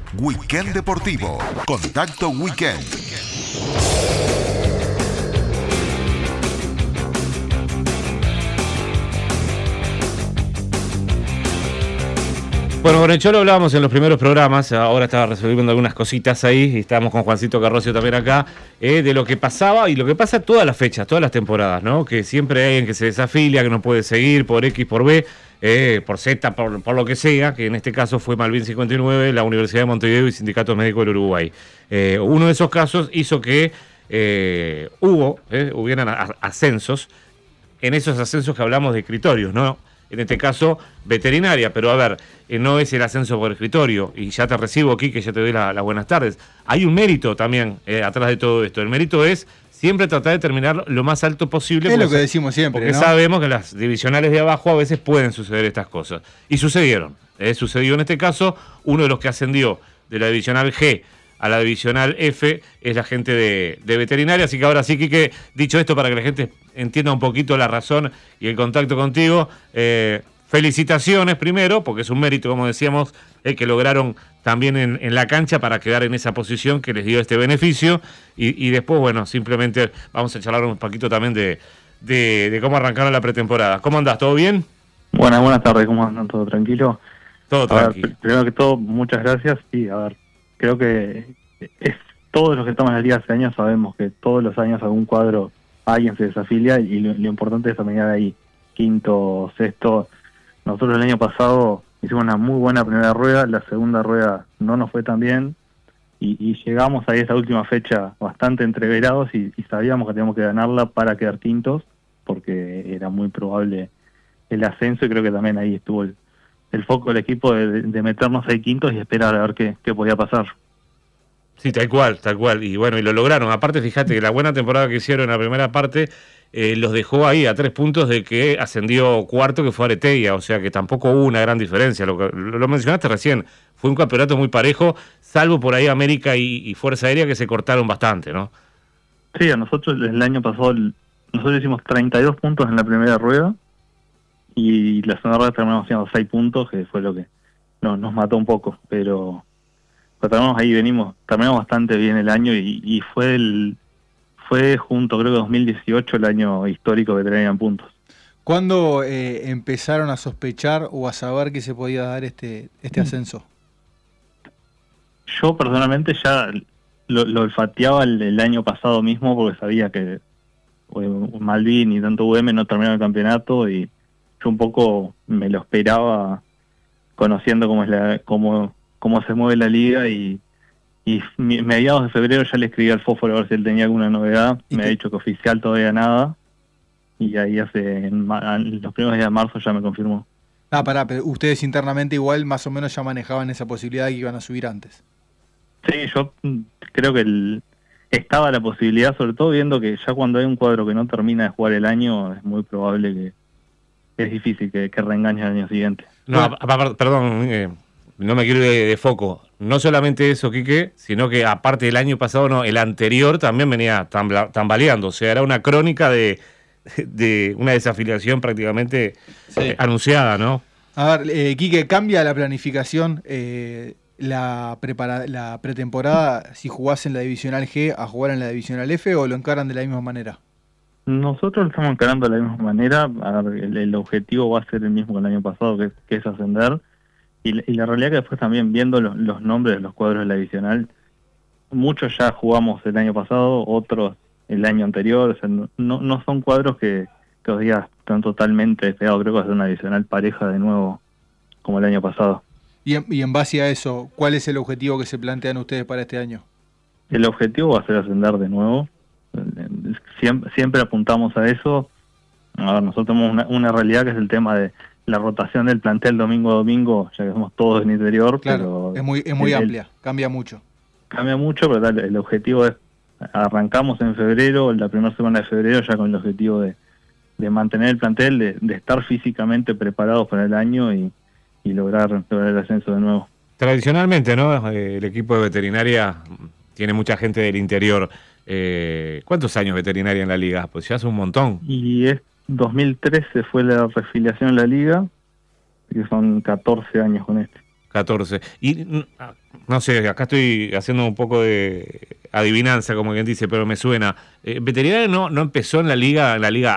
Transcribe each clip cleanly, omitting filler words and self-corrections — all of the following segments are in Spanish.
Weekend Deportivo. Contacto Weekend. Bueno, con el Cholo hablábamos en los primeros programas, ahora estaba resolviendo algunas cositas ahí, y estábamos con Juancito Carrosio también acá, de lo que pasaba y lo que pasa todas las fechas, todas las temporadas, ¿no? Que siempre hay alguien que se desafilia, que no puede seguir por X, por B, por Z, por lo que sea, que en este caso fue Malvin 59, la Universidad de Montevideo y Sindicato Médico del Uruguay. Uno de esos casos hizo que hubieran ascensos, en esos ascensos que hablamos de escritorios, ¿no? En este caso, veterinaria, pero a ver, no es el ascenso por escritorio, y ya te recibo aquí, que ya te doy las buenas tardes. Hay un mérito también atrás de todo esto. El mérito es siempre tratar de terminar lo más alto posible. Es lo que decimos siempre, porque ¿no? sabemos que en las divisionales de abajo a veces pueden suceder estas cosas. Y sucedieron. Sucedió en este caso, uno de los que ascendió de la divisional G a la divisional F es la gente de veterinaria. Así que ahora sí, Quique, dicho esto, para que la gente entienda un poquito la razón y el contacto contigo, felicitaciones primero, porque es un mérito, como decíamos, que lograron también en la cancha para quedar en esa posición que les dio este beneficio, y después, bueno, simplemente vamos a charlar un poquito también de cómo arrancaron la pretemporada. ¿Cómo andás? ¿Todo bien? Buenas tardes, ¿cómo andan? ¿Todo tranquilo? Todo tranquilo. Primero que todo, muchas gracias, y a ver, creo que todos los que estamos en la liga hace años sabemos que todos los años algún cuadro alguien se desafilia, y lo importante es terminar ahí, quinto, sexto. Nosotros el año pasado hicimos una muy buena primera rueda, la segunda rueda no nos fue tan bien, y llegamos ahí a esa última fecha bastante entreverados, y sabíamos que teníamos que ganarla para quedar quintos, porque era muy probable el ascenso, y creo que también ahí estuvo el foco del equipo de meternos ahí quintos y esperar a ver qué podía pasar. Sí, tal cual. Y bueno, y lo lograron. Aparte, fíjate que la buena temporada que hicieron en la primera parte los dejó ahí a 3 puntos de que ascendió cuarto, que fue Areteia. O sea que tampoco hubo una gran diferencia. Lo mencionaste recién. Fue un campeonato muy parejo, salvo por ahí América y Fuerza Aérea, que se cortaron bastante, ¿no? Sí, a nosotros el año pasado, nosotros hicimos 32 puntos en la primera rueda, y la segunda rueda terminamos haciendo 6 puntos, que fue lo que nos mató un poco, pero terminamos ahí, terminamos bastante bien el año, y fue junto, creo que 2018, el año histórico que tenían puntos. ¿Cuándo empezaron a sospechar o a saber que se podía dar este ascenso? Yo personalmente ya lo olfateaba el año pasado mismo, porque sabía que Malvin y tanto UM no terminaron el campeonato, y yo un poco me lo esperaba, conociendo cómo se mueve la liga, y mediados de febrero ya le escribí al Fósforo a ver si él tenía alguna novedad. Me ha dicho que oficial todavía nada, y ahí en los primeros días de marzo ya me confirmó. Pero ustedes internamente igual más o menos ya manejaban esa posibilidad de que iban a subir antes. Sí, yo creo que estaba la posibilidad, sobre todo viendo que ya cuando hay un cuadro que no termina de jugar el año, es muy probable que es difícil que reengañe al año siguiente. No, perdón, no me quiero ir de foco. No solamente eso, Quique, sino que aparte del año pasado, el anterior también venía tambaleando. O sea, era una crónica de una desafiliación prácticamente anunciada, ¿no? A ver, Quique, ¿cambia la planificación la pretemporada si jugás en la divisional G a jugar en la divisional F, o lo encaran de la misma manera? Nosotros lo estamos encarando de la misma manera. A ver, el objetivo va a ser el mismo que el año pasado, que es ascender. Y la realidad que después también, viendo los nombres de los cuadros de la divisional, muchos ya jugamos el año pasado, otros el año anterior. O sea, no son cuadros que os digas están totalmente despegados. Creo que va a ser una divisional pareja de nuevo, como el año pasado. Y en base a eso, ¿cuál es el objetivo que se plantean ustedes para este año? El objetivo va a ser ascender de nuevo. Siempre apuntamos a eso. A ver, nosotros tenemos una realidad que es el tema de la rotación del plantel domingo a domingo, ya que somos todos del interior. Claro, pero es muy amplia, cambia mucho. Cambia mucho, pero el objetivo es, arrancamos en febrero, la primera semana de febrero, ya con el objetivo de mantener el plantel, de estar físicamente preparados para el año y lograr el ascenso de nuevo. Tradicionalmente, ¿no? El equipo de veterinaria tiene mucha gente del interior. ¿Cuántos años veterinaria en la liga? Pues ya hace un montón. Y 2013 fue la refiliación en la liga, que son 14 años con este. 14. Y no sé, acá estoy haciendo un poco de adivinanza, como quien dice, pero me suena. Veterinario no empezó en la liga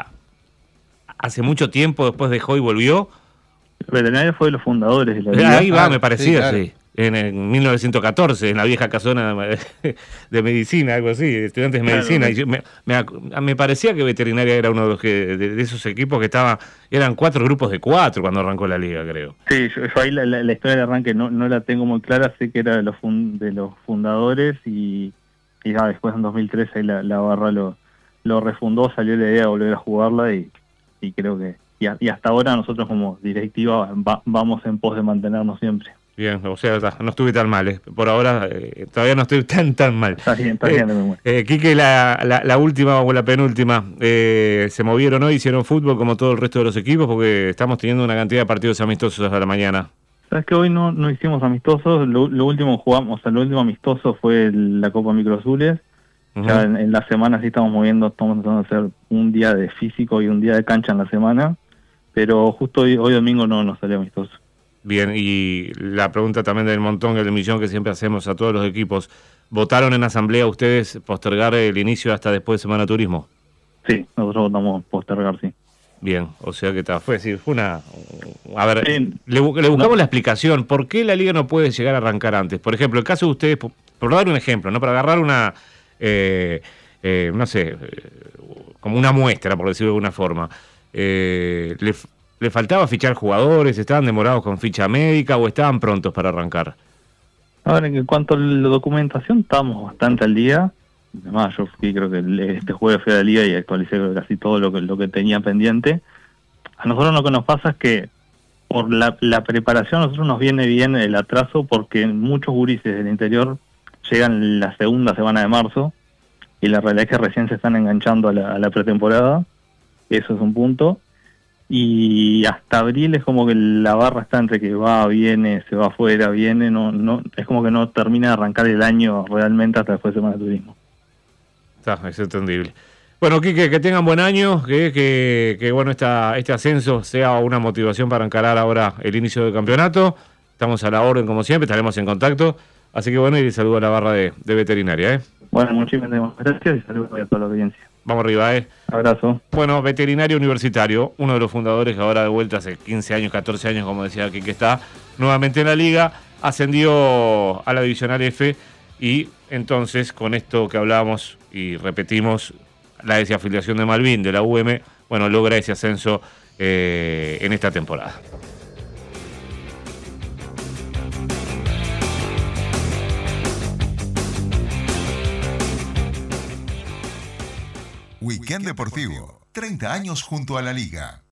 hace mucho tiempo, después dejó y volvió. Veterinario fue de los fundadores de la liga. Ahí va, me parecía, claro. sí. En 1914, en la vieja casona de medicina, algo así, estudiantes de Claro, medicina. Y me parecía que Veterinaria era uno de, de esos equipos que eran 4 grupos de 4 cuando arrancó la liga, creo. Sí, yo ahí la historia del arranque no la tengo muy clara, sé que era de los fundadores y después en 2013 ahí la barra lo refundó, salió la idea de volver a jugarla y creo que y hasta ahora nosotros como directiva vamos en pos de mantenernos siempre. Bien, o sea, no estuve tan mal. Por ahora todavía no estoy tan mal. Está bien, muy bueno. Quique, la última o la penúltima. Se movieron hoy, hicieron fútbol como todo el resto de los equipos porque estamos teniendo una cantidad de partidos amistosos a la mañana. Sabes que hoy no hicimos amistosos, lo último jugamos, lo último amistoso fue la Copa Microazules. Uh-huh. Ya en la semana sí estamos tratando de hacer un día de físico y un día de cancha en la semana, pero justo hoy domingo no salió amistoso. Bien, y la pregunta también del montón, del millón que siempre hacemos a todos los equipos. ¿Votaron en asamblea ustedes postergar el inicio hasta después de Semana Turismo? Sí, nosotros votamos postergar, sí. Bien, o sea que fue una... A ver, Sí, le buscamos la explicación. ¿Por qué la liga no puede llegar a arrancar antes? Por ejemplo, el caso de ustedes, por dar un ejemplo, ¿no? Para agarrar una... no sé, como una muestra, por decirlo de alguna forma. ¿Le faltaba fichar jugadores? ¿Estaban demorados con ficha médica o estaban prontos para arrancar? Ahora, en cuanto a la documentación, estamos bastante al día. Además, yo creo que este jueves fui a la liga y actualicé casi todo lo que tenía pendiente. A nosotros lo que nos pasa es que por la preparación a nosotros nos viene bien el atraso porque muchos gurises del interior llegan la segunda semana de marzo y la realidad es que recién se están enganchando a la pretemporada. Eso es un punto. Y hasta abril es como que la barra está entre que va, viene, se va afuera, viene, es como que no termina de arrancar el año realmente hasta después de Semana de Turismo. Es entendible. Bueno, Quique, que tengan buen año, que bueno, este ascenso sea una motivación para encarar ahora el inicio del campeonato. Estamos a la orden como siempre, estaremos en contacto. Así que bueno, y saludo a la barra de Veterinaria. Bueno, muchísimas gracias y saludos a toda la audiencia. Vamos arriba, Abrazo. Bueno, Veterinario Universitario, uno de los fundadores que ahora de vuelta hace 15 años, 14 años, como decía aquí, que está nuevamente en la liga, ascendió a la Divisional F y entonces con esto que hablábamos y repetimos, la desafiliación de Malvin, de la UM, bueno, logra ese ascenso en esta temporada. Weekend Deportivo, 30 años junto a la Liga.